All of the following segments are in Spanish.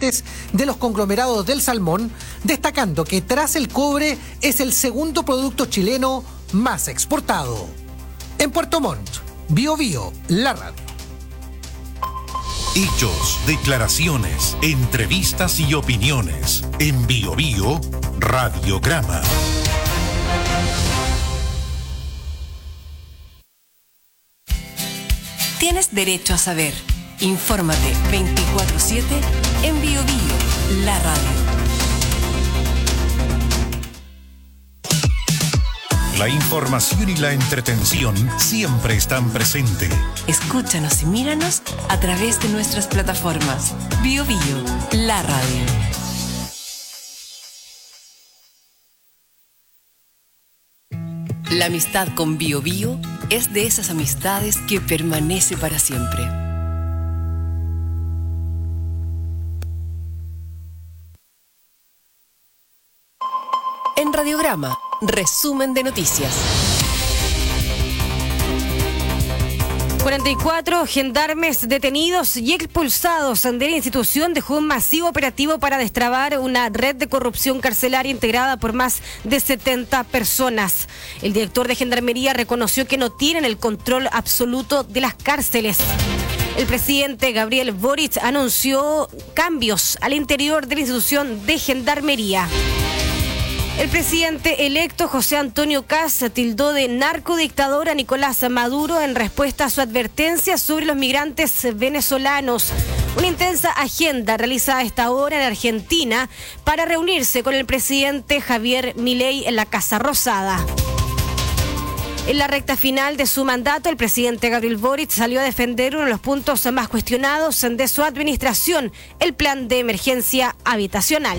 representantes de los conglomerados del salmón, destacando que tras el cobre es el segundo producto chileno más exportado. En Puerto Montt, Biobío, la radio. Hechos, declaraciones, entrevistas y opiniones. En Biobío, Radiograma. Tienes derecho a saber. Infórmate 24/7 en Biobío, la radio. La información y la entretención siempre están presentes. Escúchanos y míranos a través de nuestras plataformas. Biobío, la radio. La amistad con Biobío es de esas amistades que permanece para siempre. En Radiograma, resumen de noticias. 44 gendarmes detenidos y expulsados de la institución dejó un masivo operativo para destrabar una red de corrupción carcelaria integrada por más de 70 personas. El director de Gendarmería reconoció que no tienen el control absoluto de las cárceles. El presidente Gabriel Boric anunció cambios al interior de la institución de Gendarmería. El presidente electo José Antonio Kast tildó de narcodictador a Nicolás Maduro en respuesta a su advertencia sobre los migrantes venezolanos. Una intensa agenda realizada a esta hora en Argentina para reunirse con el presidente Javier Milei en la Casa Rosada. En la recta final de su mandato, el presidente Gabriel Boric salió a defender uno de los puntos más cuestionados de su administración, el plan de emergencia habitacional.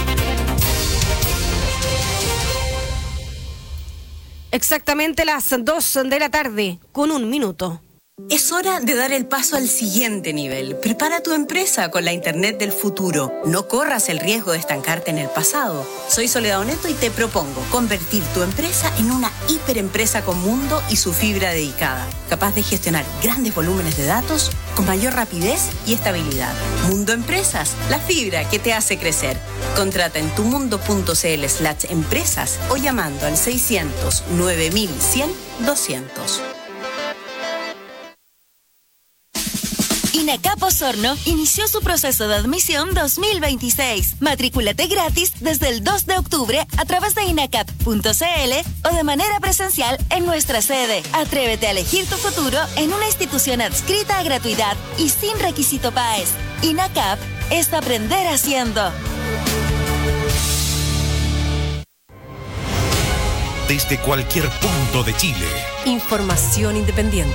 Exactamente las 2 de la tarde, con 1 minuto. Es hora de dar el paso al siguiente nivel. Prepara tu empresa con la Internet del futuro. No corras el riesgo de estancarte en el pasado. Soy Soledad Oneto y te propongo convertir tu empresa en una hiperempresa con mundo y su fibra dedicada, capaz de gestionar grandes volúmenes de datos con mayor rapidez y estabilidad. Mundo Empresas, la fibra que te hace crecer. Contrata en tumundo.cl/empresas o llamando al 600 9100 200. INACAP Osorno inició su proceso de admisión 2026. Matrículate gratis desde el 2 de octubre a través de inacap.cl o de manera presencial en nuestra sede. Atrévete a elegir tu futuro en una institución adscrita a gratuidad y sin requisito PAES. INACAP es aprender haciendo. Desde cualquier punto de Chile. Información independiente.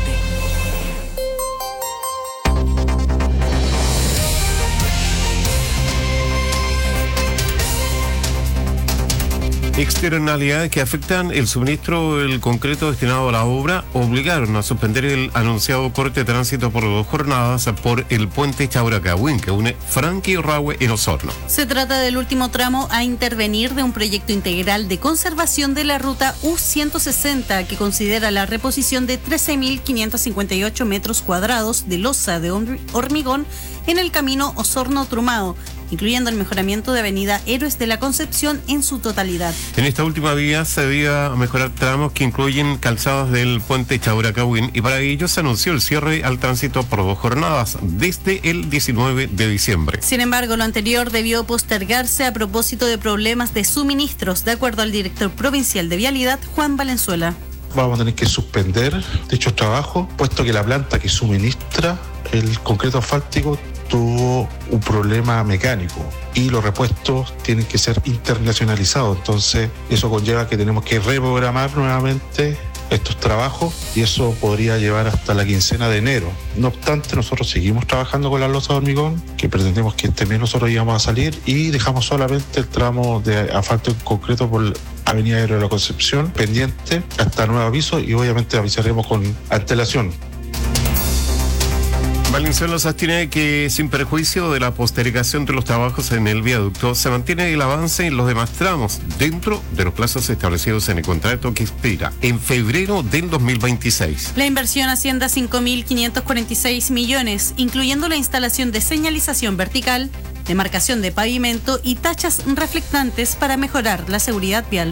Externalidades que afectan el suministro del concreto destinado a la obra obligaron a suspender el anunciado corte de tránsito por 2 jornadas por el puente Chauracahuín, que une Franque y Rahue en Osorno. Se trata del último tramo a intervenir de un proyecto integral de conservación de la ruta U160, que considera la reposición de 13.558 metros cuadrados de losa de hormigón en el camino Osorno-Trumao, incluyendo el mejoramiento de avenida Héroes de la Concepción en su totalidad. En esta última vía se debía mejorar tramos que incluyen calzadas del puente Chauracahuín y para ello se anunció el cierre al tránsito por 2 jornadas desde el 19 de diciembre. Sin embargo, lo anterior debió postergarse a propósito de problemas de suministros, de acuerdo al director provincial de Vialidad, Juan Valenzuela. Vamos a tener que suspender dichos trabajos, puesto que la planta que suministra el concreto asfáltico tuvo un problema mecánico y los repuestos tienen que ser internacionalizados. Entonces eso conlleva que tenemos que reprogramar nuevamente estos trabajos y eso podría llevar hasta la quincena de enero. No obstante, nosotros seguimos trabajando con las losas de hormigón, que pretendemos que este mes nosotros íbamos a salir, y dejamos solamente el tramo de asfalto en concreto por Avenida Héroes de la Concepción pendiente hasta nuevo aviso, y obviamente avisaremos con antelación. Valenzuela sostiene que sin perjuicio de la postergación de los trabajos en el viaducto, se mantiene el avance en los demás tramos dentro de los plazos establecidos en el contrato que expira en febrero del 2026. La inversión asciende a 5.546 millones, incluyendo la instalación de señalización vertical, demarcación de pavimento y tachas reflectantes para mejorar la seguridad vial.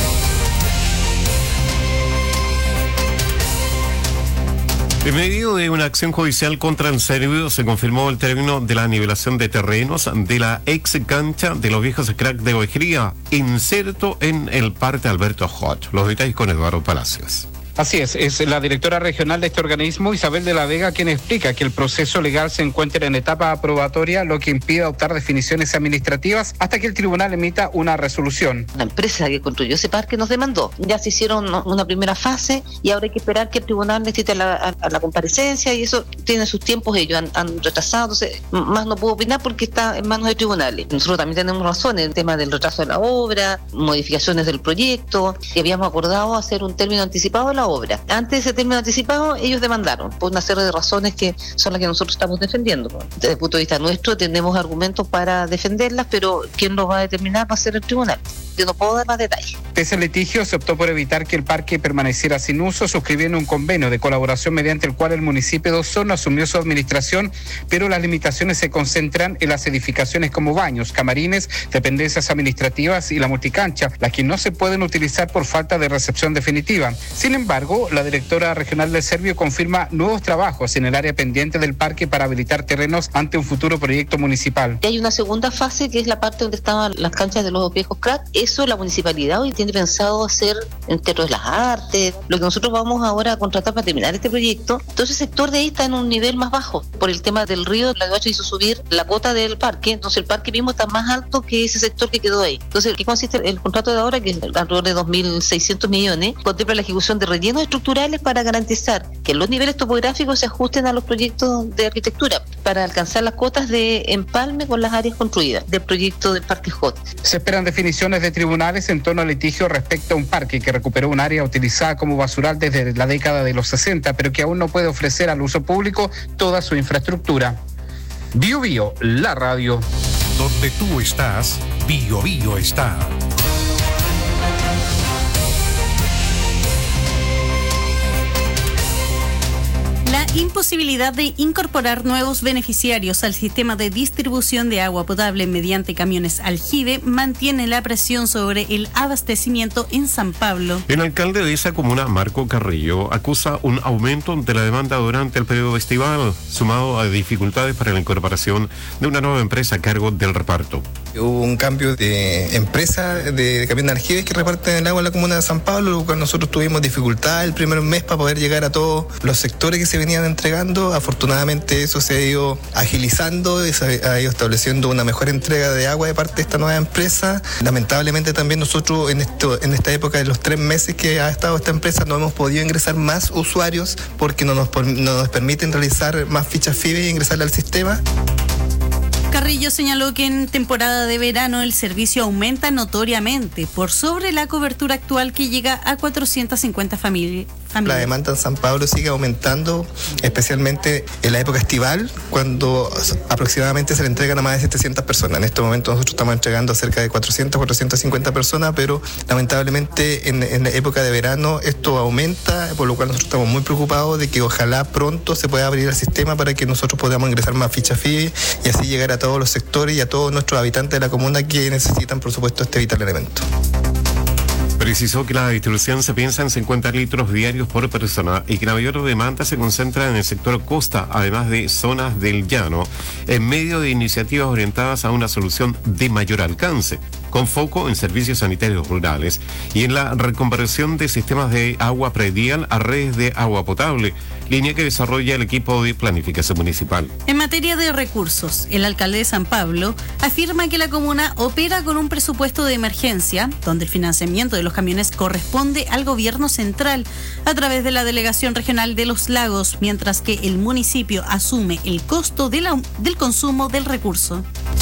En medio de una acción judicial contra el Servio, se confirmó el término de la nivelación de terrenos de la ex cancha de los viejos crack de Ovejería, inserto en el Parque Alberto Hodge. Los detalles con Eduardo Palacios. Así es la directora regional de este organismo, Isabel de la Vega, quien explica que el proceso legal se encuentra en etapa aprobatoria, lo que impide adoptar definiciones administrativas hasta que el tribunal emita una resolución. La empresa que construyó ese parque nos demandó. Ya se hicieron una primera fase y ahora hay que esperar que el tribunal necesite a la comparecencia y eso tiene sus tiempos, ellos han retrasado, entonces más no puedo opinar porque está en manos de tribunales. Nosotros también tenemos razón en el tema del retraso de la obra, modificaciones del proyecto, y habíamos acordado hacer un término anticipado de la obra. Antes de ese término anticipado, ellos demandaron por una serie de razones que son las que nosotros estamos defendiendo. Desde el punto de vista nuestro, tenemos argumentos para defenderlas, pero quien los va a determinar va a ser el tribunal. Yo no puedo dar más detalles. Pese al litigio, se optó por evitar que el parque permaneciera sin uso, suscribiendo un convenio de colaboración mediante el cual el municipio de Osorno asumió su administración, pero las limitaciones se concentran en las edificaciones como baños, camarines, dependencias administrativas y la multicancha, las que no se pueden utilizar por falta de recepción definitiva. Sin embargo, la directora regional del Servio confirma nuevos trabajos en el área pendiente del parque para habilitar terrenos ante un futuro proyecto municipal. Hay una segunda fase que es la parte donde estaban las canchas de los viejos crack. Eso la municipalidad hoy tiene pensado hacer en Teatro de las Artes, lo que nosotros vamos ahora a contratar para terminar este proyecto. Entonces el sector de ahí está en un nivel más bajo. Por el tema del río, la DOH hizo subir la cuota del parque, entonces el parque mismo está más alto que ese sector que quedó ahí. Entonces, ¿qué consiste el contrato de ahora? Que es alrededor de 2.600 millones, contempla la ejecución de rellenos estructurales para garantizar que los niveles topográficos se ajusten a los proyectos de arquitectura, para alcanzar las cuotas de empalme con las áreas construidas del proyecto del Parque Hot. Se esperan definiciones de tribunales en torno al litigio respecto a un parque que recuperó un área utilizada como basural desde la década de los 60, pero que aún no puede ofrecer al uso público toda su infraestructura. Bio Bio, la radio. Donde tú estás, Bio Bio está. La imposibilidad de incorporar nuevos beneficiarios al sistema de distribución de agua potable mediante camiones aljibe mantiene la presión sobre el abastecimiento en San Pablo. El alcalde de esa comuna, Marco Carrillo, acusa un aumento de la demanda durante el periodo estival, sumado a dificultades para la incorporación de una nueva empresa a cargo del reparto. Hubo un cambio de empresa de camiones aljibes que reparten el agua en la comuna de San Pablo, lo cual nosotros tuvimos dificultad el primer mes para poder llegar a todos los sectores que se venían entregando. Afortunadamente eso se ha ido agilizando y se ha ido estableciendo una mejor entrega de agua de parte de esta nueva empresa. Lamentablemente también nosotros en esta época de los 3 meses que ha estado esta empresa no hemos podido ingresar más usuarios porque no nos permiten realizar más fichas FIBE e ingresarle al sistema. Carrillo señaló que en temporada de verano el servicio aumenta notoriamente por sobre la cobertura actual que llega a 450 familias. La demanda en San Pablo sigue aumentando, especialmente en la época estival, cuando aproximadamente se le entregan a más de 700 personas. En este momento nosotros estamos entregando a cerca de 450 personas, pero lamentablemente en la época de verano esto aumenta, por lo cual nosotros estamos muy preocupados de que ojalá pronto se pueda abrir el sistema para que nosotros podamos ingresar más fichas FIBE y así llegar a todos los sectores y a todos nuestros habitantes de la comuna que necesitan, por supuesto, este vital elemento. Precisó que la distribución se piensa en 50 litros diarios por persona y que la mayor demanda se concentra en el sector costa, además de zonas del llano, en medio de iniciativas orientadas a una solución de mayor alcance, con foco en servicios sanitarios rurales y en la reconversión de sistemas de agua predial a redes de agua potable, línea que desarrolla el equipo de planificación municipal. En materia de recursos, el alcalde de San Pablo afirma que la comuna opera con un presupuesto de emergencia, donde el financiamiento de los camiones corresponde al gobierno central a través de la Delegación Regional de los Lagos, mientras que el municipio asume el costo del consumo del recurso.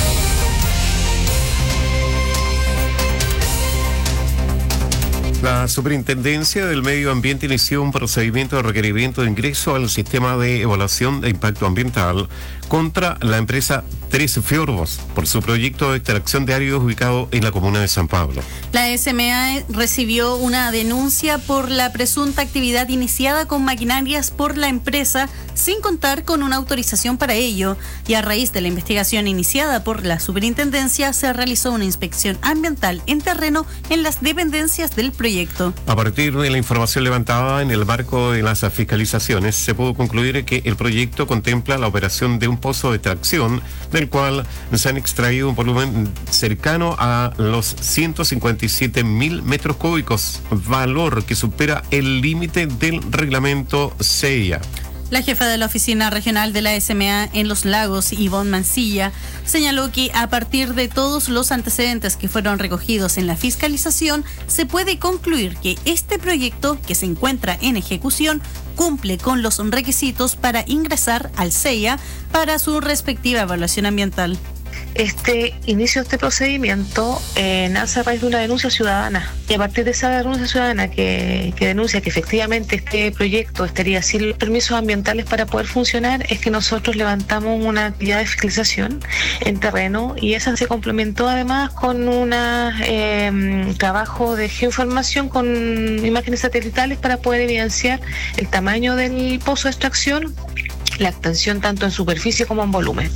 La Superintendencia del Medio Ambiente inició un procedimiento de requerimiento de ingreso al sistema de evaluación de impacto ambiental contra la empresa Tres Fiordos por su proyecto de extracción de áridos ubicado en la comuna de San Pablo. La SMA recibió una denuncia por la presunta actividad iniciada con maquinarias por la empresa sin contar con una autorización para ello, y a raíz de la investigación iniciada por la superintendencia se realizó una inspección ambiental en terreno en las dependencias del proyecto. A partir de la información levantada en el marco de las fiscalizaciones, se pudo concluir que el proyecto contempla la operación de un pozo de extracción del cual se han extraído un volumen cercano a los 157.000 metros cúbicos, valor que supera el límite del reglamento CEIA. La jefa de la oficina regional de la SMA en Los Lagos, Ivonne Mancilla, señaló que a partir de todos los antecedentes que fueron recogidos en la fiscalización, se puede concluir que este proyecto, que se encuentra en ejecución, cumple con los requisitos para ingresar al CEIA para su respectiva evaluación ambiental. Este procedimiento nace a raíz de una denuncia ciudadana, y a partir de esa denuncia ciudadana que denuncia que efectivamente este proyecto estaría sin permisos ambientales para poder funcionar, es que nosotros levantamos una actividad de fiscalización en terreno, y esa se complementó además con un trabajo de geoinformación con imágenes satelitales para poder evidenciar el tamaño del pozo de extracción, la extensión tanto en superficie como en volumen.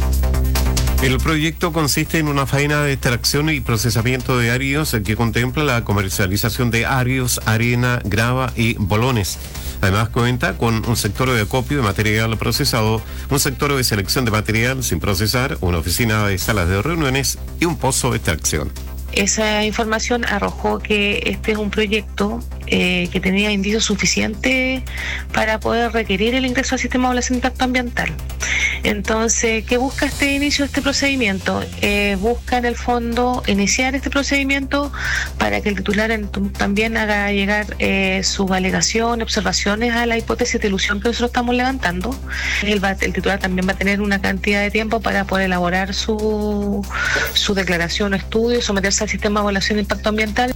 El proyecto consiste en una faena de extracción y procesamiento de áridos que contempla la comercialización de áridos, arena, grava y bolones. Además cuenta con un sector de acopio de material procesado, un sector de selección de material sin procesar, una oficina de salas de reuniones y un pozo de extracción. Esa información arrojó que este es un proyecto que tenía indicios suficientes para poder requerir el ingreso al sistema de evaluación de impacto ambiental. Entonces, ¿qué busca este inicio de este procedimiento? Busca en el fondo iniciar este procedimiento para que el titular también haga llegar sus alegaciones, observaciones a la hipótesis de ilusión que nosotros estamos levantando. El titular también va a tener una cantidad de tiempo para poder elaborar su declaración o estudio y someterse al sistema de evaluación de impacto ambiental.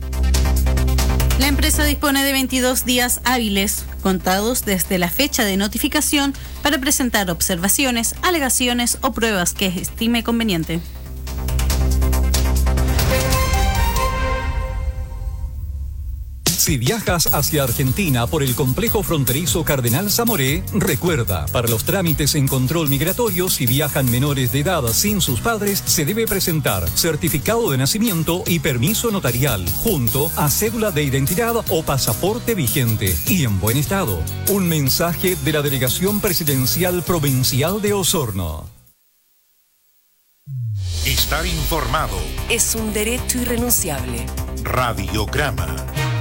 La empresa dispone de 22 días hábiles, contados desde la fecha de notificación, para presentar observaciones, alegaciones o pruebas que estime conveniente. Si viajas hacia Argentina por el complejo fronterizo Cardenal Zamoré, recuerda, para los trámites en control migratorio, si viajan menores de edad sin sus padres, se debe presentar certificado de nacimiento y permiso notarial, junto a cédula de identidad o pasaporte vigente y en buen estado. Un mensaje de la Delegación Presidencial Provincial de Osorno. Estar informado es un derecho irrenunciable. Radiograma.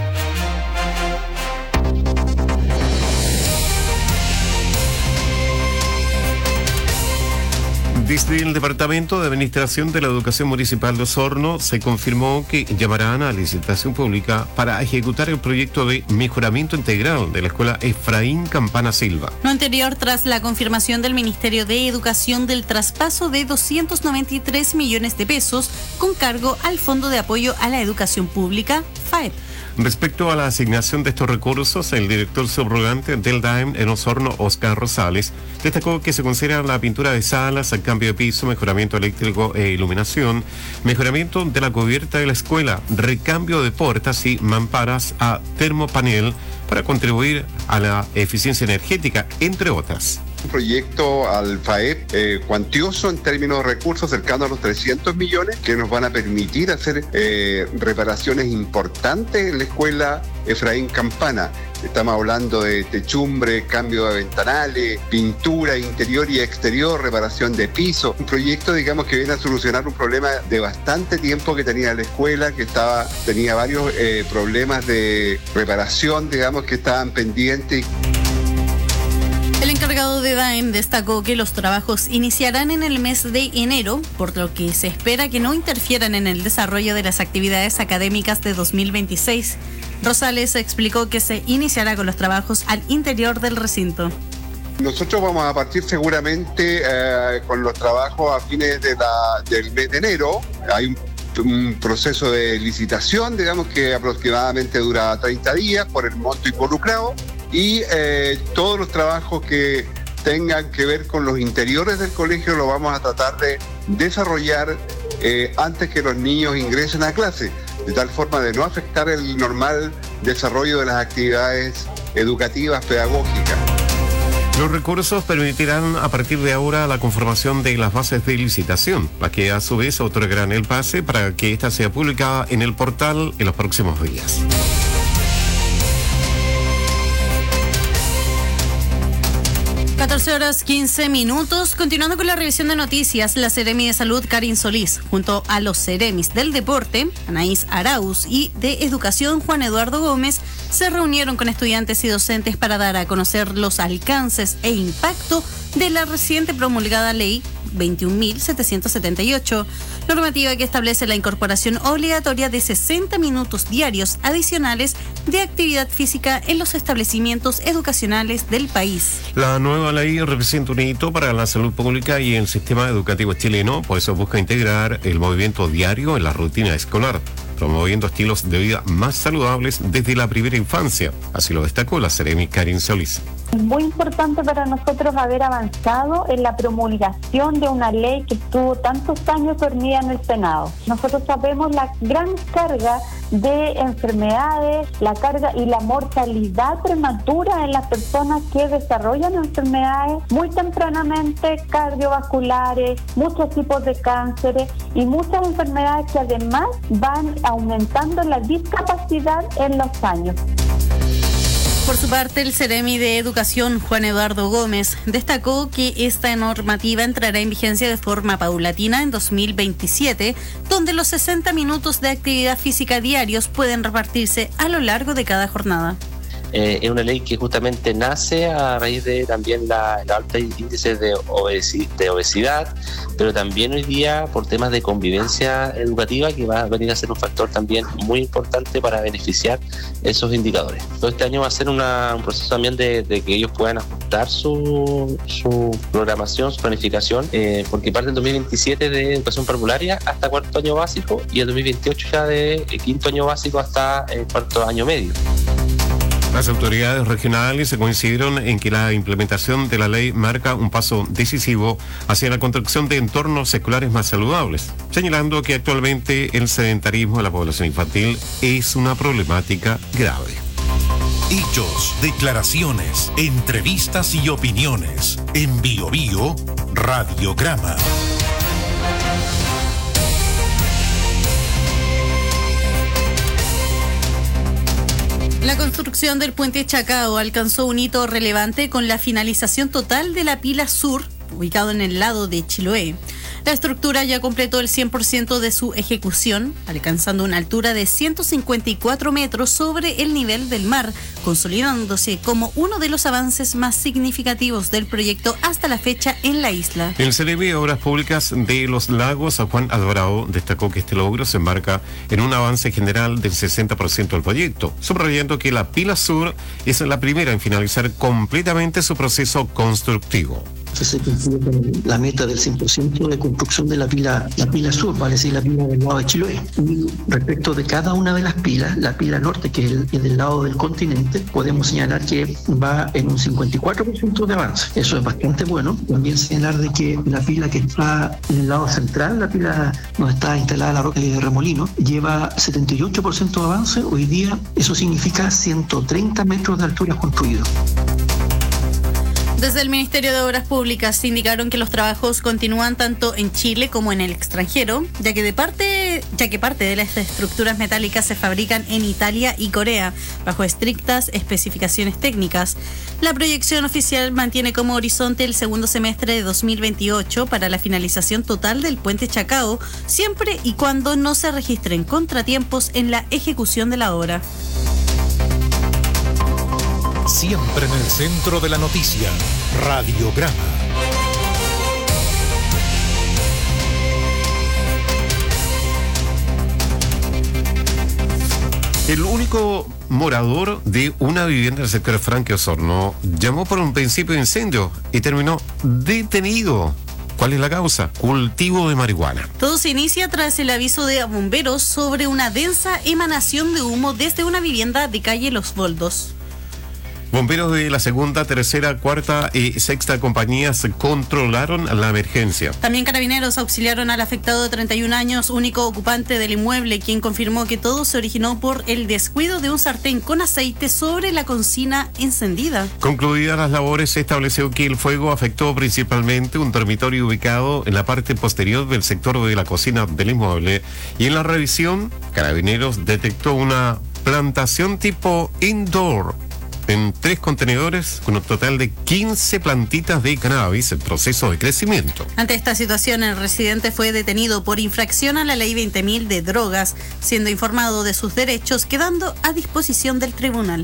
Desde el Departamento de Administración de la Educación Municipal de Osorno se confirmó que llamarán a licitación pública para ejecutar el proyecto de mejoramiento integral de la Escuela Efraín Campana Silva. Lo anterior tras la confirmación del Ministerio de Educación del traspaso de 293 millones de pesos con cargo al Fondo de Apoyo a la Educación Pública, FAEP. Respecto a la asignación de estos recursos, el director subrogante del DAEM en Osorno, Oscar Rosales, destacó que se considera la pintura de salas, el cambio de piso, mejoramiento eléctrico e iluminación, mejoramiento de la cubierta de la escuela, recambio de puertas y mamparas a termopanel para contribuir a la eficiencia energética, entre otras. Un proyecto al FAEP cuantioso en términos de recursos, cercano a los 300 millones, que nos van a permitir hacer reparaciones importantes en la escuela Efraín Campana. Estamos hablando de techumbre, cambio de ventanales, pintura interior y exterior, reparación de piso. Un proyecto, digamos, que viene a solucionar un problema de bastante tiempo que tenía la escuela, que tenía varios problemas de reparación, digamos, que estaban pendientes. El encargado de DAEM destacó que los trabajos iniciarán en el mes de enero, por lo que se espera que no interfieran en el desarrollo de las actividades académicas de 2026. Rosales explicó que se iniciará con los trabajos al interior del recinto. Nosotros vamos a partir seguramente con los trabajos a fines del mes de enero. Hay un proceso de licitación, digamos, que aproximadamente dura 30 días por el monto involucrado. Y todos los trabajos que tengan que ver con los interiores del colegio lo vamos a tratar de desarrollar antes que los niños ingresen a clase, de tal forma de no afectar el normal desarrollo de las actividades educativas, pedagógicas. Los recursos permitirán a partir de ahora la conformación de las bases de licitación, las que a su vez otorgarán el pase para que ésta sea publicada en el portal en los próximos días. 14:15. Continuando con la revisión de noticias, la Seremi de Salud, Karin Solís, junto a los Seremis del Deporte, Anaís Arauz, y de Educación, Juan Eduardo Gómez, se reunieron con estudiantes y docentes para dar a conocer los alcances e impacto de la reciente promulgada ley 21.778, normativa que establece la incorporación obligatoria de 60 minutos diarios adicionales de actividad física en los establecimientos educacionales del país. La nueva ley representa un hito para la salud pública y el sistema educativo chileno, por eso busca integrar el movimiento diario en la rutina escolar, promoviendo estilos de vida más saludables desde la primera infancia. Así lo destacó la Seremi Karin Solís. Es muy importante para nosotros haber avanzado en la promulgación de una ley que estuvo tantos años dormida en el Senado. Nosotros sabemos la gran carga de enfermedades, la carga y la mortalidad prematura en las personas que desarrollan enfermedades muy tempranamente, cardiovasculares, muchos tipos de cánceres y muchas enfermedades que además van aumentando la discapacidad en los años. Por su parte, el Seremi de Educación, Juan Eduardo Gómez, destacó que esta normativa entrará en vigencia de forma paulatina en 2027, donde los 60 minutos de actividad física diarios pueden repartirse a lo largo de cada jornada. Es una ley que justamente nace a raíz de también la alta índice de obesidad, pero también hoy día por temas de convivencia educativa, que va a venir a ser un factor también muy importante para beneficiar esos indicadores. Todo este año va a ser un proceso también de que ellos puedan ajustar su programación, su planificación, porque parte del 2027 de educación parvularia hasta cuarto año básico y el 2028 ya de quinto año básico hasta cuarto año medio. Las autoridades regionales se coincidieron en que la implementación de la ley marca un paso decisivo hacia la construcción de entornos escolares más saludables, señalando que actualmente el sedentarismo de la población infantil es una problemática grave. Hechos, declaraciones, entrevistas y opiniones. En Bio Bio, Radiograma. La construcción del puente Chacao alcanzó un hito relevante con la finalización total de la pila sur, ubicado en el lado de Chiloé. La estructura ya completó el 100% de su ejecución, alcanzando una altura de 154 metros sobre el nivel del mar, consolidándose como uno de los avances más significativos del proyecto hasta la fecha en la isla. El Seremi de Obras Públicas de Los Lagos, Juan Alvarado, destacó que este logro se enmarca en un avance general del 60% del proyecto, subrayando que la pila sur es la primera en finalizar completamente su proceso constructivo. Se cumplió con la meta del 100% de construcción de la pila sur, vale decir, la pila del lado de Chiloé. Y respecto de cada una de las pilas, la pila norte, que es del lado del continente, podemos señalar que va en un 54% de avance. Eso es bastante bueno. También señalar de que la pila que está en el lado central, la pila donde está instalada la roca de remolino, lleva 78% de avance. Hoy día eso significa 130 metros de altura construidos. Desde el Ministerio de Obras Públicas indicaron que los trabajos continúan tanto en Chile como en el extranjero, ya que parte de las estructuras metálicas se fabrican en Italia y Corea, bajo estrictas especificaciones técnicas. La proyección oficial mantiene como horizonte el segundo semestre de 2028 para la finalización total del puente Chacao, siempre y cuando no se registren contratiempos en la ejecución de la obra. Siempre en el centro de la noticia, Radiograma. El único morador de una vivienda del sector Franque Osorno llamó por un principio de incendio y terminó detenido. ¿Cuál es la causa? Cultivo de marihuana. Todo se inicia tras el aviso de bomberos sobre una densa emanación de humo desde una vivienda de calle Los Boldos. Bomberos de la segunda, tercera, cuarta y sexta compañías controlaron la emergencia. También Carabineros auxiliaron al afectado de 31 años, único ocupante del inmueble, quien confirmó que todo se originó por el descuido de un sartén con aceite sobre la cocina encendida. Concluidas las labores, se estableció que el fuego afectó principalmente un dormitorio ubicado en la parte posterior del sector de la cocina del inmueble, y en la revisión, Carabineros detectó una plantación tipo indoor en 3 contenedores con un total de 15 plantitas de cannabis en proceso de crecimiento. Ante esta situación, el residente fue detenido por infracción a la ley 20.000 de drogas, siendo informado de sus derechos, quedando a disposición del tribunal.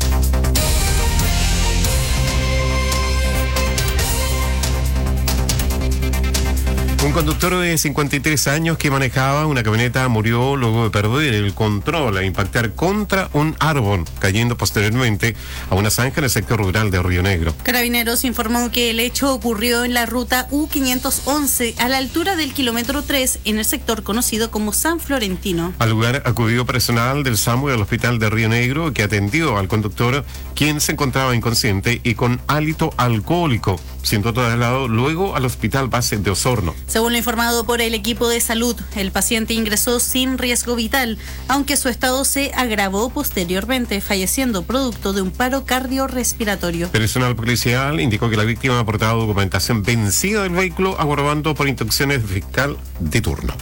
Un conductor de 53 años que manejaba una camioneta murió luego de perder el control e impactar contra un árbol, cayendo posteriormente a una zanja en el sector rural de Río Negro. Carabineros informó que el hecho ocurrió en la ruta U511 a la altura del kilómetro 3 en el sector conocido como San Florentino. Al lugar acudió personal del SAMU del Hospital de Río Negro, que atendió al conductor, quien se encontraba inconsciente y con hálito alcohólico, siendo trasladado luego al Hospital Base de Osorno. Según lo informado por el equipo de salud, el paciente ingresó sin riesgo vital, aunque su estado se agravó posteriormente, falleciendo producto de un paro cardiorrespiratorio. Personal policial indicó que la víctima aportaba documentación vencida del vehículo, aguardando por instrucciones fiscal de turno.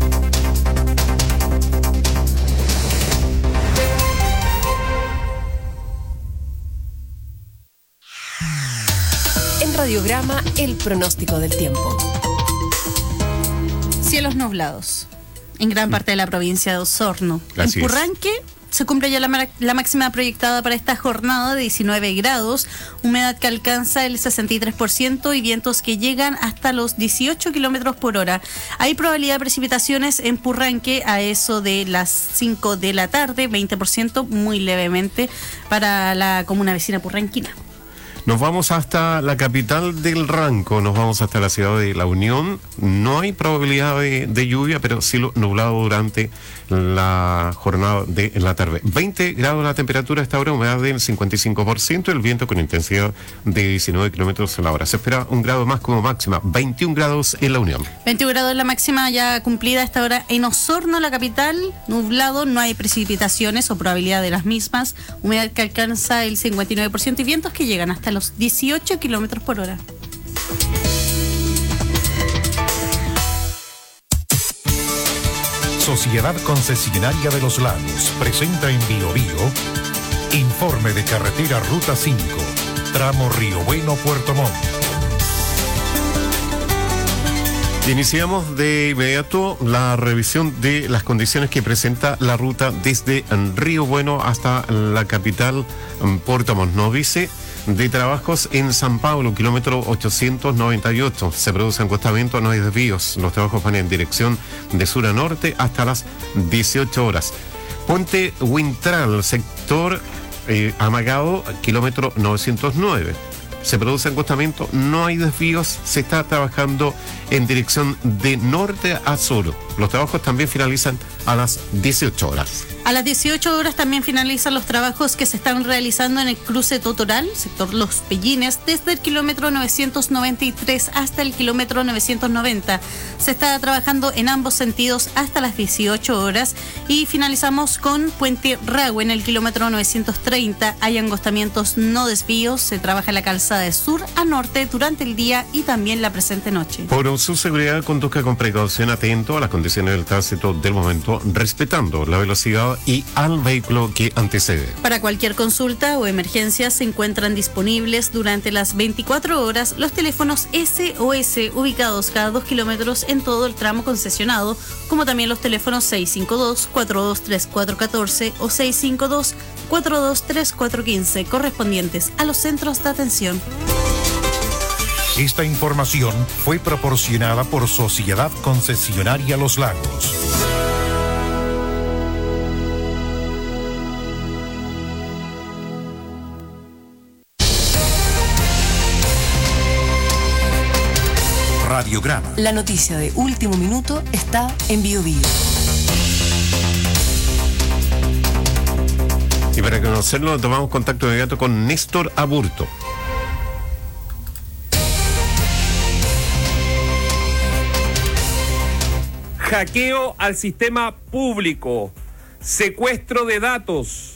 En Radiograma, el pronóstico del tiempo. Cielos nublados en gran parte de la provincia de Osorno. Así en es. Purranque se cumple ya la máxima proyectada para esta jornada de 19 grados, humedad que alcanza el 63% y vientos que llegan hasta los 18 kilómetros por hora. Hay probabilidad de precipitaciones en Purranque a eso de las 5 de la tarde, 20%, muy levemente para la comuna vecina purranquina. Nos vamos hasta la capital del Ranco, nos vamos hasta la ciudad de La Unión. No hay probabilidad de lluvia, pero cielo nublado durante la jornada de la tarde. 20 grados la temperatura a esta hora, humedad del 55%, el viento con intensidad de 19 kilómetros a la hora. Se espera un grado más como máxima, 21 grados en La Unión. 21 grados la máxima ya cumplida a esta hora en Osorno, la capital, nublado, no hay precipitaciones o probabilidad de las mismas, humedad que alcanza el 59% y vientos que llegan hasta los 18 kilómetros por hora. Sociedad Concesionaria de los Lagos presenta en Biobío informe de carretera Ruta 5, tramo Río Bueno, Puerto Montt. Iniciamos de inmediato la revisión de las condiciones que presenta la ruta desde Río Bueno hasta la capital Puerto Montt. Nos dice de trabajos en San Pablo, kilómetro 898. Se produce acostamiento, no hay desvíos. Los trabajos van en dirección de sur a norte hasta las 18 horas. Puente Huintral, sector Amagado, kilómetro 909. Se produce acostamiento, no hay desvíos, se está trabajando en dirección de norte a sur. Los trabajos también finalizan a las 18 horas. A las 18 horas también finalizan los trabajos que se están realizando en el cruce Totoral, sector Los Pellines, desde el kilómetro 993 hasta el kilómetro 990. Se está trabajando en ambos sentidos hasta las 18 horas y finalizamos con Puente Rahue en el kilómetro 930. Hay angostamientos, no desvíos. Se trabaja en la calzada de sur a norte durante el día y también la presente noche. Por su seguridad, conduzca con precaución, atento a las condiciones del tránsito del momento, respetando la velocidad y al vehículo que antecede. Para cualquier consulta o emergencia se encuentran disponibles durante las 24 horas los teléfonos SOS ubicados cada 2 kilómetros en todo el tramo concesionado, como también los teléfonos 652-423414 o 652-423415 correspondientes a los centros de atención. Esta información fue proporcionada por Sociedad Concesionaria Los Lagos. Radiograma. La noticia de último minuto está en Biobío. Y para conocerlo tomamos contacto inmediato con Néstor Aburto. Hackeo al sistema público, secuestro de datos.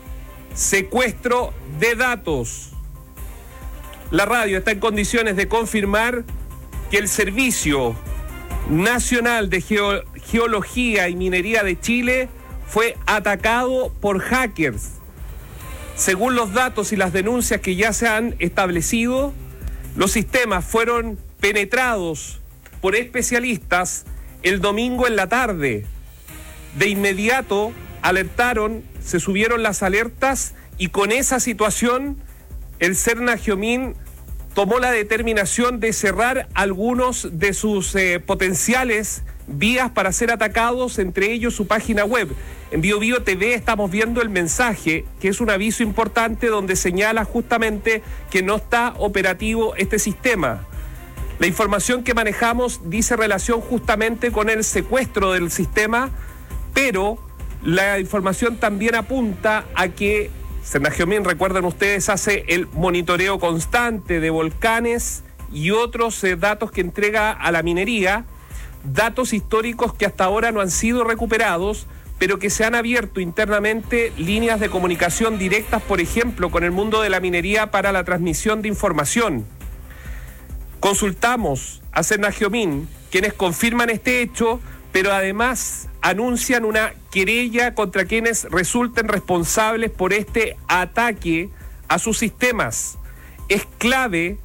La radio está en condiciones de confirmar que el Servicio Nacional de Geología y Minería de Chile fue atacado por hackers. Según los datos y las denuncias que ya se han establecido, los sistemas fueron penetrados por especialistas el domingo en la tarde. De inmediato alertaron, se subieron las alertas y con esa situación el Sernagiomín tomó la determinación de cerrar algunos de sus potenciales vías para ser atacados, entre ellos su página web. En BioBio TV estamos viendo el mensaje, que es un aviso importante donde señala justamente que no está operativo este sistema. La información que manejamos dice relación justamente con el secuestro del sistema, pero la información también apunta a que Sernagiomín, recuerden ustedes, hace el monitoreo constante de volcanes y otros datos que entrega a la minería, datos históricos que hasta ahora no han sido recuperados, pero que se han abierto internamente líneas de comunicación directas, por ejemplo, con el mundo de la minería para la transmisión de información. Consultamos a Sernagiomín, quienes confirman este hecho, pero además anuncian una querella contra quienes resulten responsables por este ataque a sus sistemas. Es clave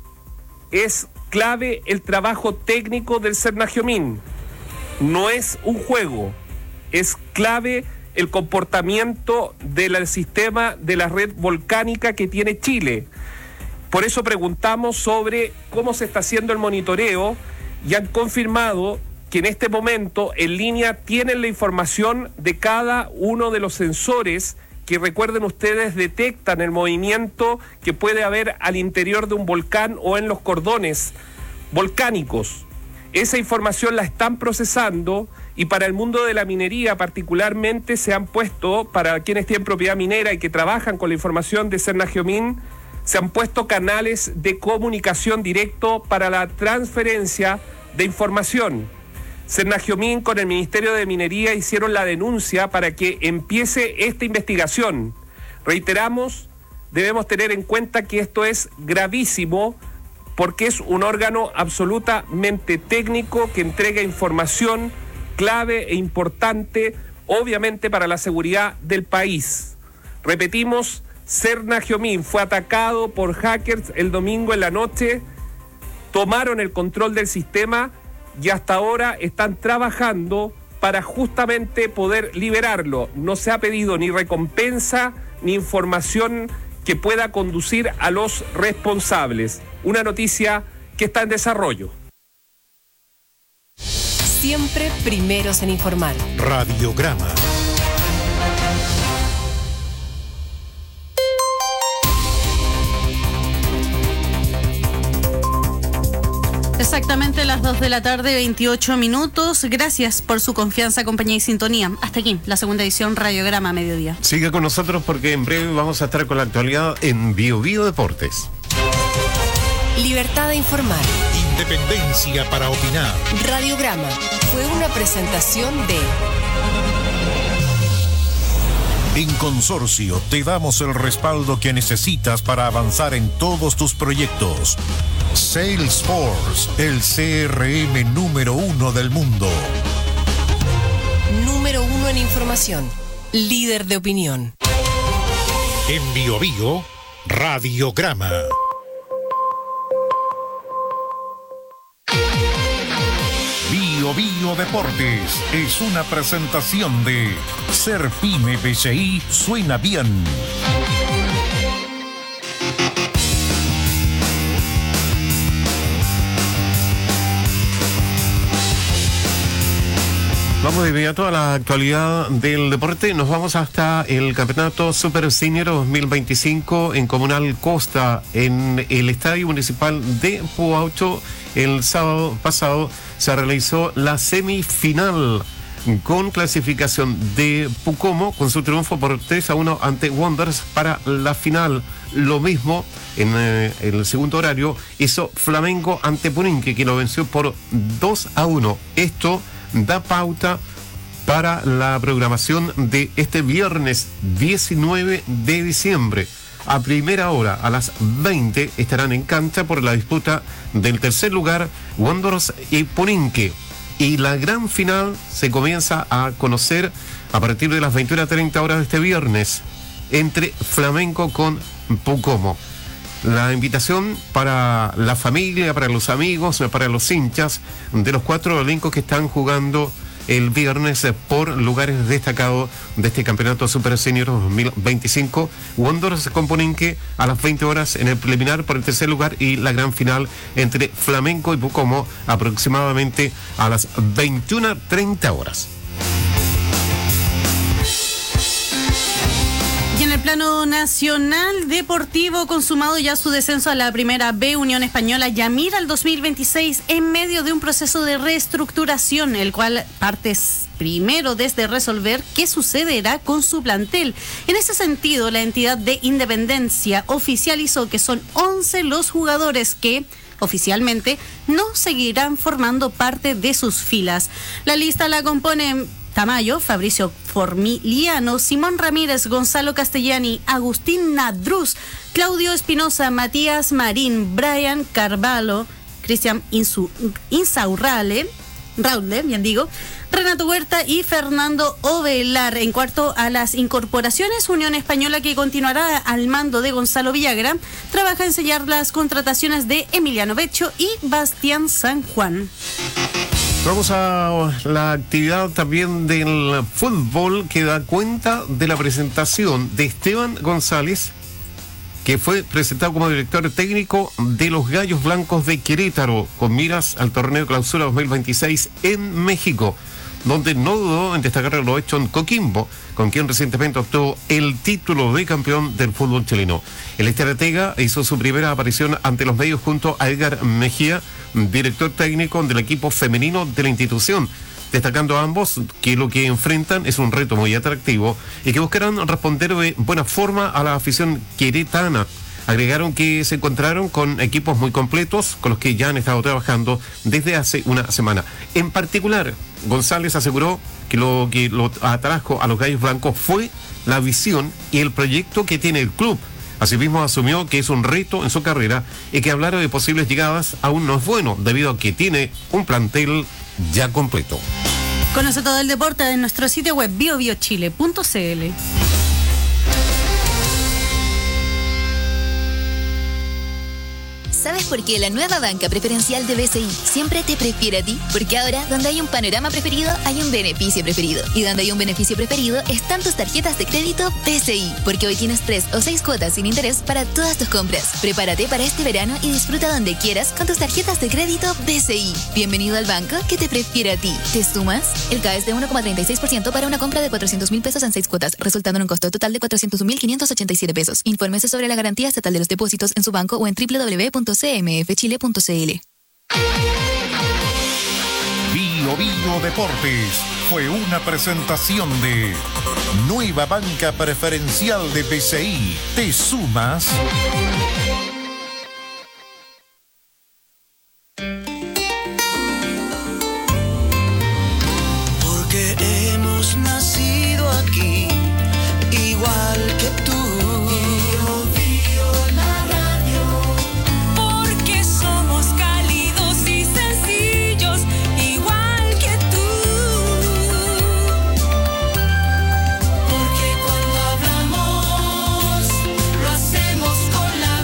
el trabajo técnico del Sernagiomín. No es un juego, es clave el comportamiento del sistema de la red volcánica que tiene Chile. Por eso preguntamos sobre cómo se está haciendo el monitoreo y han confirmado que en este momento en línea tienen la información de cada uno de los sensores que, recuerden ustedes, detectan el movimiento que puede haber al interior de un volcán o en los cordones volcánicos. Esa información la están procesando y para el mundo de la minería particularmente se han puesto, para quienes tienen propiedad minera y que trabajan con la información de Sernagiomín, se han puesto canales de comunicación directo para la transferencia de información. Sernagiomín con el Ministerio de Minería hicieron la denuncia para que empiece esta investigación. Reiteramos, debemos tener en cuenta que esto es gravísimo porque es un órgano absolutamente técnico que entrega información clave e importante, obviamente para la seguridad del país. Repetimos, Sernagiomín fue atacado por hackers el domingo en la noche, tomaron el control del sistema y hasta ahora están trabajando para justamente poder liberarlo. No se ha pedido ni recompensa ni información que pueda conducir a los responsables. Una noticia que está en desarrollo. Siempre primeros en informar. Radiograma. Exactamente las 2 de la tarde, 28 minutos. Gracias por su confianza, compañía y sintonía. Hasta aquí, la segunda edición Radiograma Mediodía. Siga con nosotros porque en breve vamos a estar con la actualidad en BioBio Deportes. Libertad de informar. Independencia para opinar. Radiograma fue una presentación de... En Consorcio te damos el respaldo que necesitas para avanzar en todos tus proyectos. Salesforce, el CRM número 1 del mundo. Número 1 en información. Líder de opinión. En BioBio, Radiograma. BioBio Deportes es una presentación de Ser Pyme BCI suena bien. Vamos de inmediato a la actualidad del deporte. Nos vamos hasta el Campeonato Super Senior 2025 en Comunal Costa, en el Estadio Municipal de Puaucho. El sábado pasado se realizó la semifinal con clasificación de Pucoma con su triunfo por 3-1 ante Wanderers para la final. Lo mismo en el segundo horario hizo Flamengo ante Puninque, que lo venció por 2-1. Esto da pauta para la programación de este viernes 19 de diciembre. A primera hora, a las 20, estarán en cancha por la disputa del tercer lugar, Wanderers y Puninque. Y la gran final se comienza a conocer a partir de las 21:30 horas de este viernes, entre Flamengo con Pucoma. La invitación para la familia, para los amigos, para los hinchas de los 4 elencos que están jugando el viernes por lugares destacados de este campeonato Super Senior 2025. Wanderers con Puninque a las 20 horas en el preliminar por el tercer lugar, y la gran final entre Flamengo y Pucoma aproximadamente a las 21:30 horas. Y en el plano nacional deportivo, consumado ya su descenso a la Primera B, Unión Española ya mira al 2026 en medio de un proceso de reestructuración, el cual parte primero desde resolver qué sucederá con su plantel. En ese sentido, la entidad de Independencia oficializó que son 11 los jugadores que oficialmente no seguirán formando parte de sus filas. La lista la componen Tamayo, Fabricio Formiliano, Simón Ramírez, Gonzalo Castellani, Agustín Nadruz, Claudio Espinosa, Matías Marín, Brian Carvalho, Cristian Insaurralde, Renato Huerta y Fernando Ovelar. En cuarto a las incorporaciones, Unión Española, que continuará al mando de Gonzalo Villagra, trabaja en sellar las contrataciones de Emiliano Beccio y Bastián San Juan. Vamos a la actividad también del fútbol, que da cuenta de la presentación de Esteban González, que fue presentado como director técnico de los Gallos Blancos de Querétaro, con miras al torneo Clausura 2026 en México, donde no dudó en destacar lo hecho en Coquimbo, con quien recientemente obtuvo el título de campeón del fútbol chileno. El estratega hizo su primera aparición ante los medios junto a Edgar Mejía, director técnico del equipo femenino de la institución, destacando a ambos que lo que enfrentan es un reto muy atractivo y que buscarán responder de buena forma a la afición queretana. Agregaron que se encontraron con equipos muy completos con los que ya han estado trabajando desde hace una semana. En particular, González aseguró que lo atrajo a los Gallos Blancos fue la visión y el proyecto que tiene el club. Asimismo, asumió que es un reto en su carrera y que hablar de posibles llegadas aún no es bueno, debido a que tiene un plantel ya completo. Conoce todo el deporte en nuestro sitio web biobiochile.cl. ¿Sabes por qué la nueva banca preferencial de BCI siempre te prefiere a ti? Porque ahora, donde hay un panorama preferido, hay un beneficio preferido. Y donde hay un beneficio preferido, están tus tarjetas de crédito BCI. Porque hoy tienes 3 o 6 cuotas sin interés para todas tus compras. Prepárate para este verano y disfruta donde quieras con tus tarjetas de crédito BCI. Bienvenido al banco que te prefiere a ti. ¿Te sumas? El CAE es de 1,36% para una compra de 400,000 pesos en 6 cuotas, resultando en un costo total de 401,587 pesos. Infórmese sobre la garantía estatal de los depósitos en su banco o en www.cmfchile.cl. Bio Bio Deportes fue una presentación de Nueva Banca Preferencial de BCI. ¿Te sumas? Porque hemos nacido aquí, igual que tú. Porque cuando hablamos, lo hacemos con la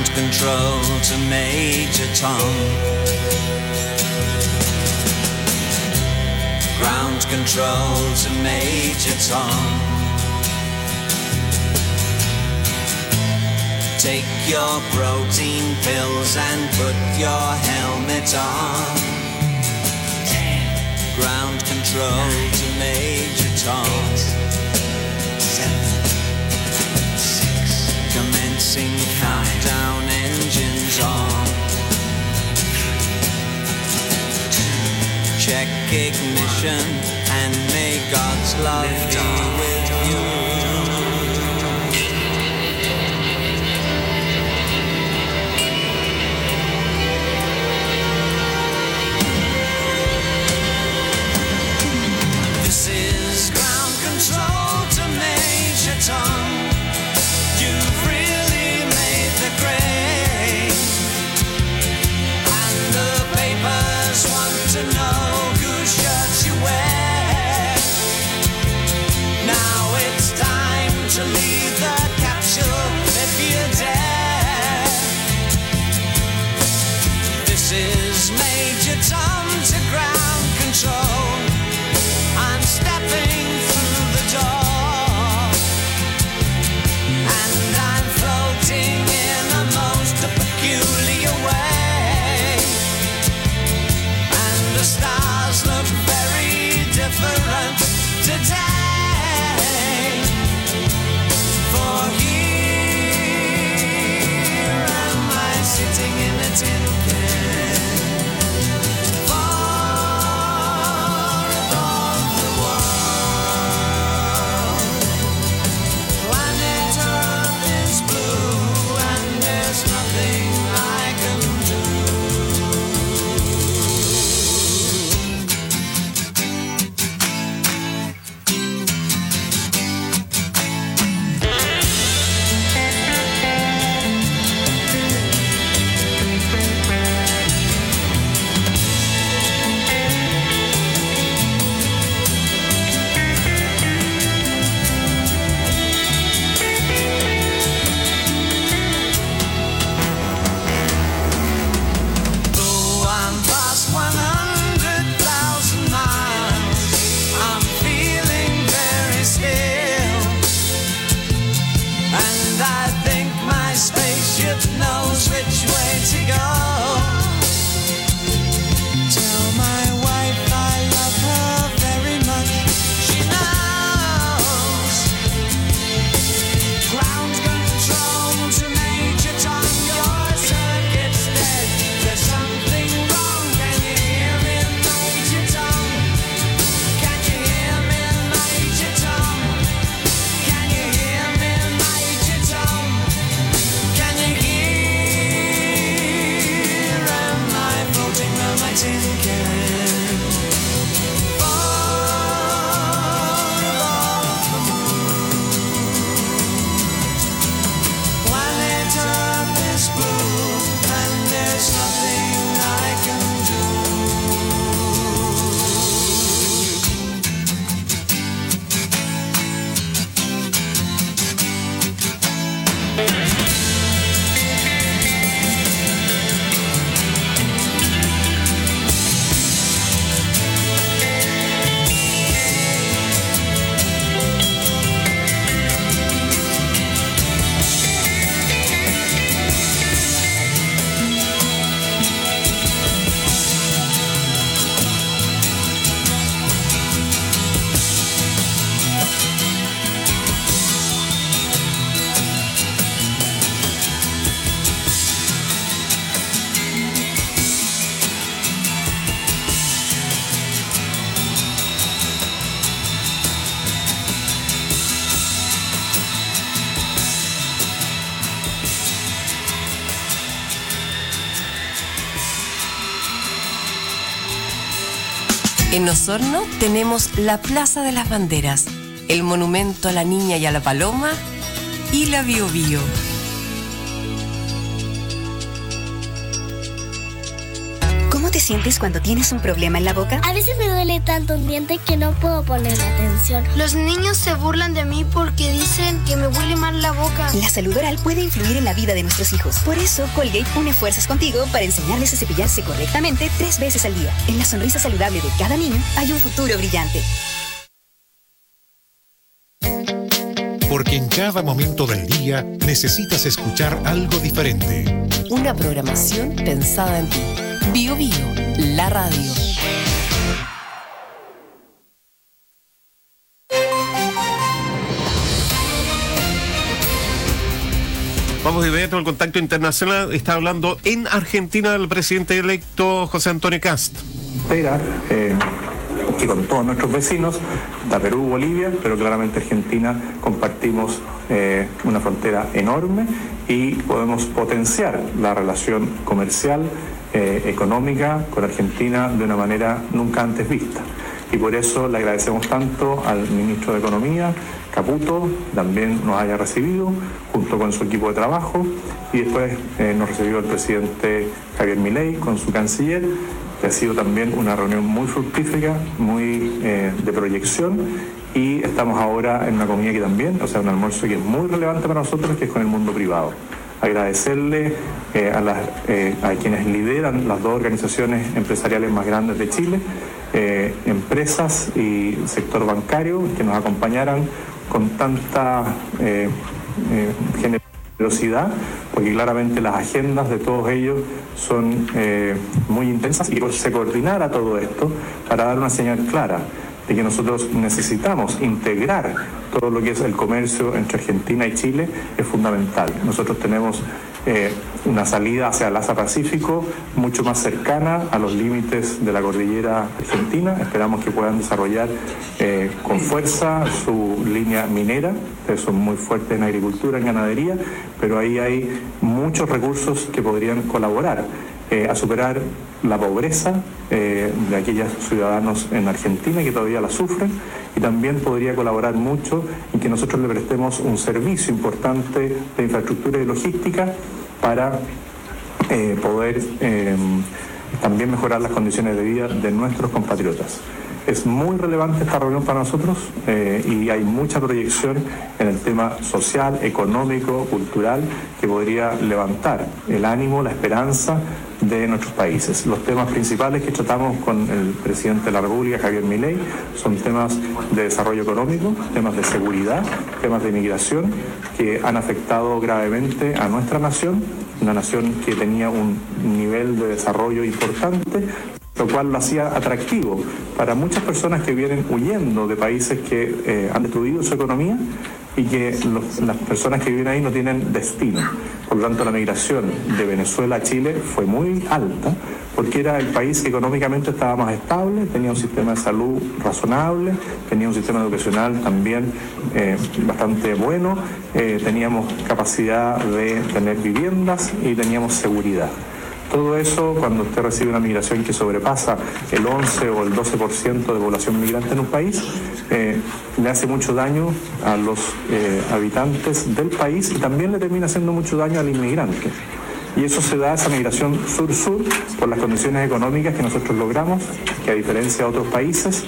Ground control to Major Tom. Ground control to Major Tom. Take your protein pills and put your helmet on. 10. Ground control 9, to Major Tom. 8, 7, 6. Commencing countdown, engines on. 2. Check ignition and may God's love be with you. This is ground control to Major Tom. You've really made the grade, and the papers want to know whose shirt you wear. Now it's time to leave the capsule if you dare. This is Major Tom to ground control. I'm stepping through the door, and I'm floating in a most peculiar way, and the stars look very different today. For here am I sitting in a tin can. Knows which way to go. Tell my wife I love her very much. She knows. Ground control to Major Tom. Your circuit's dead. There's something wrong. Can you hear me, Major Tom? Can you hear me, Major Tom? Can you hear me, Major Tom? Can you hear my tin can? Far above the moon. Planet Earth is blue, and there's nothing I can do. En Osorno tenemos la Plaza de las Banderas, el Monumento a la Niña y a la Paloma y la Bio Bio. ¿Cómo te sientes cuando tienes un problema en la boca? A veces me duele tanto un diente que no puedo poner atención. Los niños se burlan de mí porque dicen que me huele mal la boca. La salud oral puede influir en la vida de nuestros hijos. Por eso, Colgate une fuerzas contigo para enseñarles a cepillarse correctamente 3 veces al día. En la sonrisa saludable de cada niño hay un futuro brillante. Porque en cada momento del día necesitas escuchar algo diferente. Una programación pensada en ti. Bio Bio, la radio. Vamos de inmediato al contacto internacional. Está hablando en Argentina el presidente electo José Antonio Kast. Que con todos nuestros vecinos, da Perú, Bolivia, pero claramente Argentina compartimos una frontera enorme y podemos potenciar la relación comercial, económica con Argentina de una manera nunca antes vista. Y por eso le agradecemos tanto al ministro de Economía, Caputo, también nos haya recibido junto con su equipo de trabajo, y después nos recibió el presidente Javier Milei con su canciller, que ha sido también una reunión muy fructífera, muy de proyección, y estamos ahora en una comida que también, o sea, un almuerzo que es muy relevante para nosotros, que es con el mundo privado. Agradecerle a quienes lideran las 2 organizaciones empresariales más grandes de Chile, empresas y sector bancario, que nos acompañaran con tanta generosidad, porque claramente las agendas de todos ellos son muy intensas, y se coordinara todo esto para dar una señal clara de que nosotros necesitamos integrar todo lo que es el comercio entre Argentina y Chile. Es fundamental. Nosotros tenemos una salida hacia el Asia-Pacífico mucho más cercana a los límites de la cordillera argentina. Esperamos que puedan desarrollar con fuerza su línea minera. Ustedes son muy fuertes en agricultura, en ganadería, pero ahí hay muchos recursos que podrían colaborar a superar la pobreza de aquellos ciudadanos en Argentina que todavía la sufren, y también podría colaborar mucho en que nosotros le prestemos un servicio importante de infraestructura y logística para poder también mejorar las condiciones de vida de nuestros compatriotas. Es muy relevante esta reunión para nosotros y hay mucha proyección en el tema social, económico, cultural, que podría levantar el ánimo, la esperanza de nuestros países. Los temas principales que tratamos con el presidente de la República, Javier Milei, son temas de desarrollo económico, temas de seguridad, temas de inmigración, que han afectado gravemente a nuestra nación, una nación que tenía un nivel de desarrollo importante, lo cual lo hacía atractivo para muchas personas que vienen huyendo de países que han destruido su economía y que las personas que viven ahí no tienen destino. Por lo tanto, la migración de Venezuela a Chile fue muy alta porque era el país que económicamente estaba más estable, tenía un sistema de salud razonable, tenía un sistema educacional también bastante bueno, teníamos capacidad de tener viviendas y teníamos seguridad. Todo eso, cuando usted recibe una migración que sobrepasa el 11 o el 12% de población migrante en un país, le hace mucho daño a los habitantes del país y también le termina haciendo mucho daño al inmigrante. Y eso se da, esa migración sur-sur, por las condiciones económicas que nosotros logramos, que a diferencia de otros países,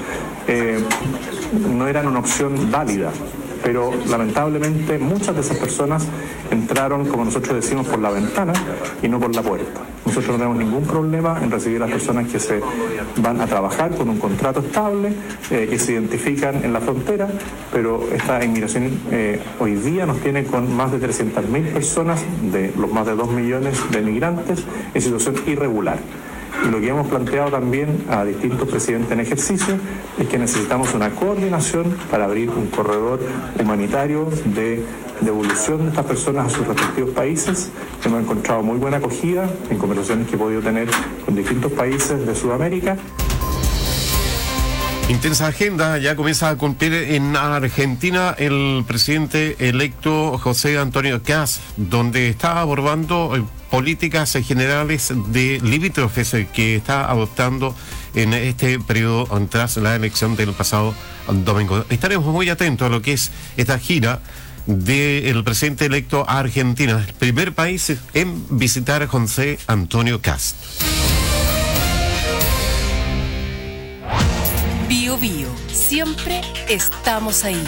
no eran una opción válida. Pero lamentablemente muchas de esas personas entraron, como nosotros decimos, por la ventana y no por la puerta. Nosotros no tenemos ningún problema en recibir a las personas que se van a trabajar con un contrato estable, que se identifican en la frontera, pero esta inmigración hoy día nos tiene con más de 300.000 personas de los más de 2 millones de migrantes en situación irregular. Y lo que hemos planteado también a distintos presidentes en ejercicio es que necesitamos una coordinación para abrir un corredor humanitario de devolución de estas personas a sus respectivos países. Hemos encontrado muy buena acogida en conversaciones que he podido tener con distintos países de Sudamérica. Intensa agenda, ya comienza a cumplir en Argentina el presidente electo José Antonio Kast, donde está abordando políticas generales de limítrofes que está adoptando en este periodo tras la elección del pasado domingo. Estaremos muy atentos a lo que es esta gira del presidente electo a Argentina, el primer país en visitar a José Antonio Kast. Bio. Siempre estamos ahí.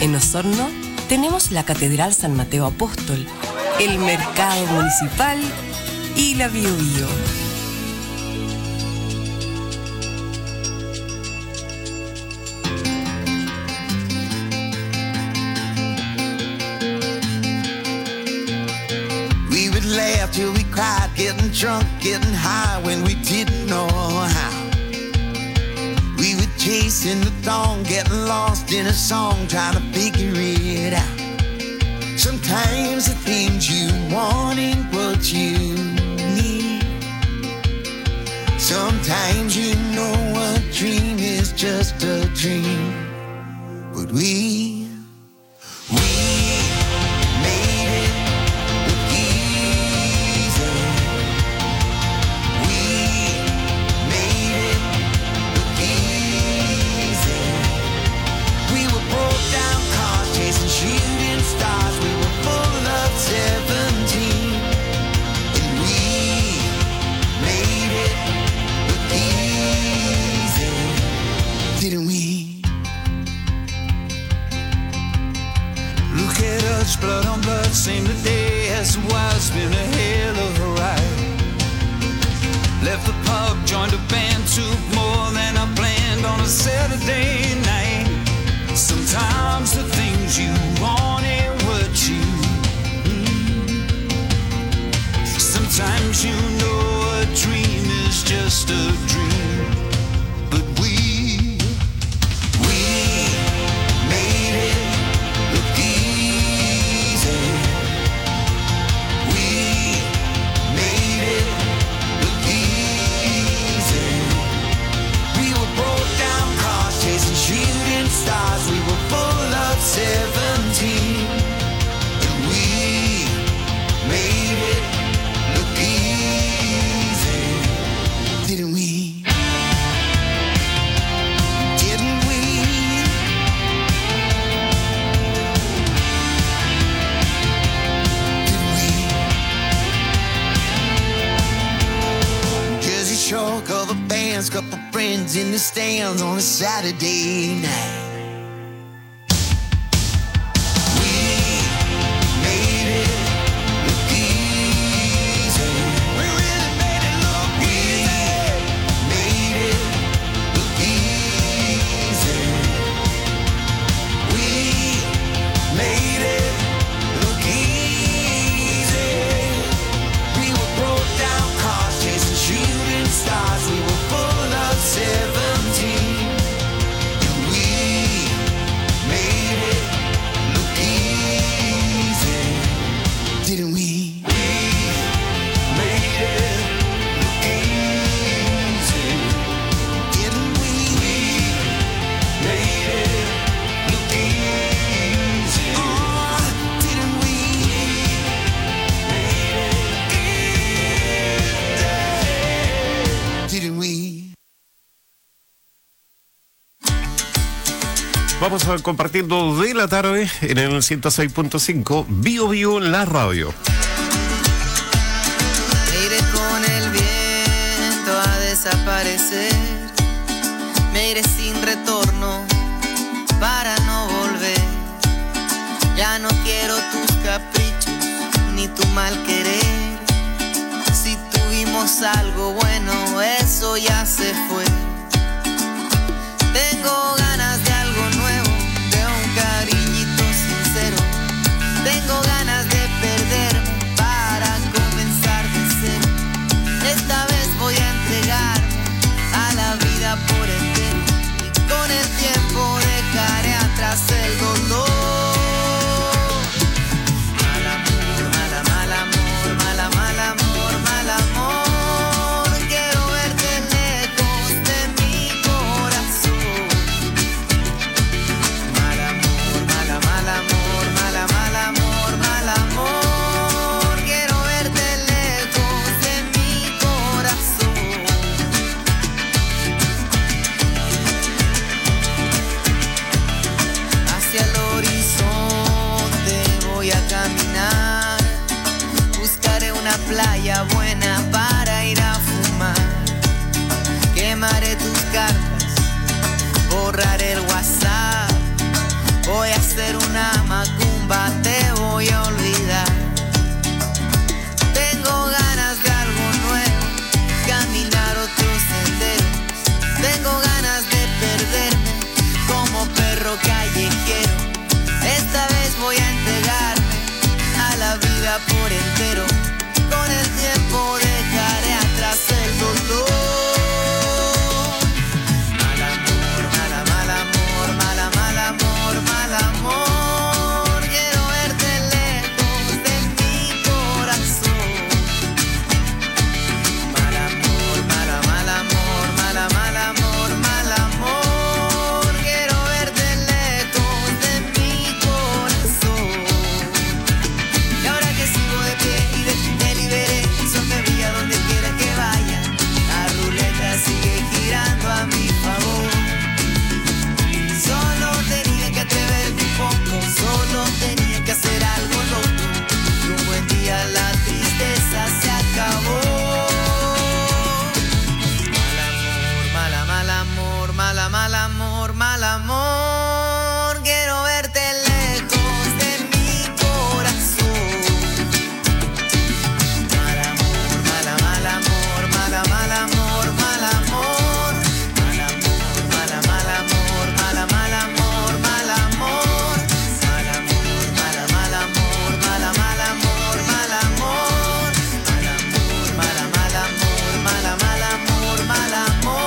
En Osorno tenemos la Catedral San Mateo Apóstol, el Mercado Municipal y la Bio Bio. We would laugh till we cried, getting drunk, getting high when we didn't know how. We were chasing the dawn, getting lost in a song, trying to figure it out. Sometimes the things you want ain't what you need. Sometimes you know a dream is just a dream. But we made it look easy. We made it look easy. We were broke down cars chasing shooting stars. We were full of 17. And we made it look easy. Didn't we? Look at us, blood on blood, same today as it was, been a hell of a ride. Left the pub, joined a band, took more than I planned on a Saturday night. Sometimes the things you want ain't what you need. Sometimes you know a dream is just a dream. But we made it look easy. We made it look easy. We were broke down cars chasing shooting stars. We were full of 17. And we made it look easy. Didn't we? Didn't we? Jersey Shore, cover bands, couple friends in the stands on a Saturday night. We made it look easy. We really made it look easy. Made it look easy. We made it look easy. We were broke down cars chasing shooting stars. We were full of 17. And we made it look easy. Didn't we? Made it look easy. Didn't we? Made it look easy. Didn't we? Made it easy. Didn't we? Vamos a compartiendo de la tarde en el 106.5 Bio Bio en la radio. Me iré con el viento a desaparecer. Me iré sin retorno para no volver. Ya no quiero tus caprichos ni tu mal querer. Si tuvimos algo bueno, eso ya se fue. Tengo ganas de algo nuevo, de un cariñito sincero. Tengo ganas de perderme para comenzar de cero. Esta vez voy a entregarme a la vida por entero. Y con el tiempo dejaré atrás el dolor. Mal amor, mal, mal amor, mal, mal amor, mal amor. Quiero verte lejos de Oye, quiero, esta vez voy a entregarme a la vida por entero. Con el tiempo dejaré atrás el dolor. Mal amor, mal amor, mal amor, mal amor, mal amor. Quiero verte lejos de mi corazón. Mal amor, mal amor, mal amor, mal amor. Quiero verte lejos de mi corazón. Y ahora que sigo de pie y de ti me liberé, sonreía donde quiera que vaya. La ruleta sigue girando a mi favor. Solo tenía que atreverme un poco, solo tenía que hacer algo loco. Y un buen día la tristeza se acabó. Mal amor, mal amor, mal amor. Quiero verte lejos de mi corazón. Mal amor, mal amor, mal amor, mal amor. Mal amor, mal amor, mal amor, mal amor. Mal amor, mal amor, mal amor, mal amor. Mal amor, mal amor, mal amor. Mal amor, mal amor, mal amor.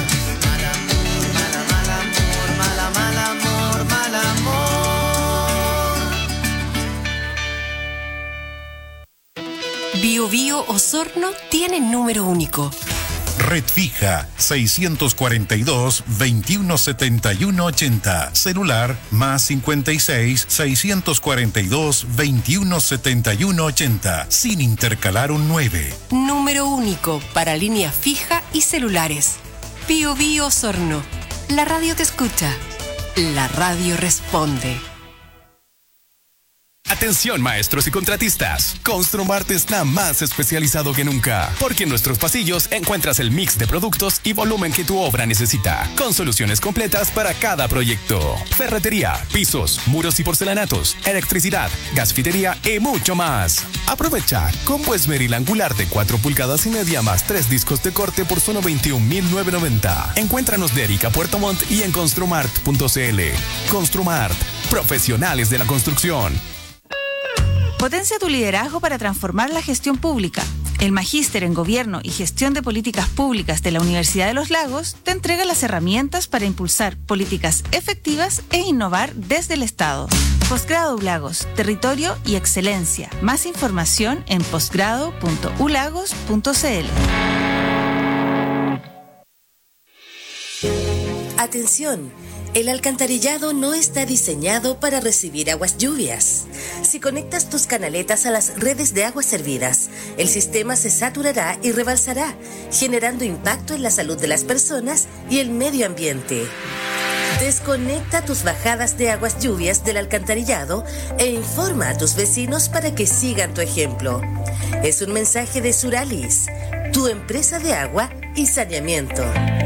Bio Bio Osorno tiene número único. Red fija 642 2171 80. Celular más 56 642 2171 80. Sin intercalar un 9. Número único para línea fija y celulares. Bio Bio Osorno. La radio te escucha. La radio responde. Atención maestros y contratistas, Construmart está más especializado que nunca, porque en nuestros pasillos encuentras el mix de productos y volumen que tu obra necesita, con soluciones completas para cada proyecto. Ferretería, pisos, muros y porcelanatos, electricidad, gasfitería y mucho más. Aprovecha combo esmeril angular de 4 pulgadas y media más 3 discos de corte por solo 21.990. Encuéntranos de Erika Puerto Montt y en construmart.cl. Construmart, profesionales de la construcción. Potencia tu liderazgo para transformar la gestión pública. El Magíster en Gobierno y Gestión de Políticas Públicas de la Universidad de los Lagos te entrega las herramientas para impulsar políticas efectivas e innovar desde el Estado. Posgrado ULagos, territorio y excelencia. Más información en posgrado.ulagos.cl. Atención. El alcantarillado no está diseñado para recibir aguas lluvias. Si conectas tus canaletas a las redes de aguas servidas, el sistema se saturará y rebalsará, generando impacto en la salud de las personas y el medio ambiente. Desconecta tus bajadas de aguas lluvias del alcantarillado e informa a tus vecinos para que sigan tu ejemplo. Es un mensaje de Suralis, tu empresa de agua y saneamiento.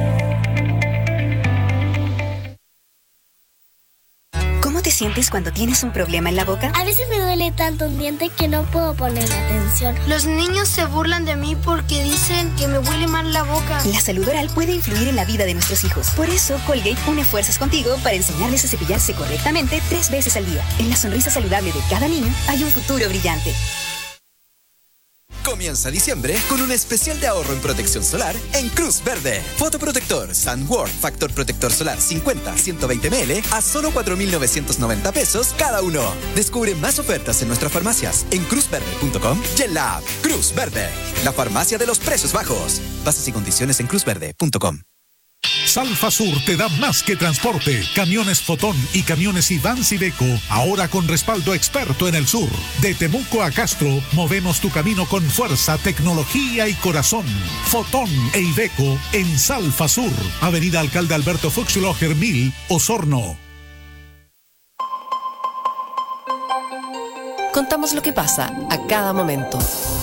¿Cómo te sientes cuando tienes un problema en la boca? A veces me duele tanto un diente que no puedo poner atención. Los niños se burlan de mí porque dicen que me huele mal la boca. La salud oral puede influir en la vida de nuestros hijos. Por eso, Colgate une fuerzas contigo para enseñarles a cepillarse correctamente 3 veces al día. En la sonrisa saludable de cada niño hay un futuro brillante. Comienza diciembre con un especial de ahorro en protección solar en Cruz Verde. Fotoprotector Sunworld Factor Protector Solar 50-120 ml a solo 4.990 pesos cada uno. Descubre más ofertas en nuestras farmacias en cruzverde.com y en la app Cruz Verde, la farmacia de los precios bajos. Bases y condiciones en cruzverde.com. Salfasur te da más que transporte. Camiones Fotón y camiones Ivans Iveco, ahora con respaldo experto en el sur. De Temuco a Castro, movemos tu camino con fuerza, tecnología y corazón. Fotón e Iveco en Salfasur, Avenida Alcalde Alberto Fuchsloger 1000, Osorno. Contamos lo que pasa a cada momento.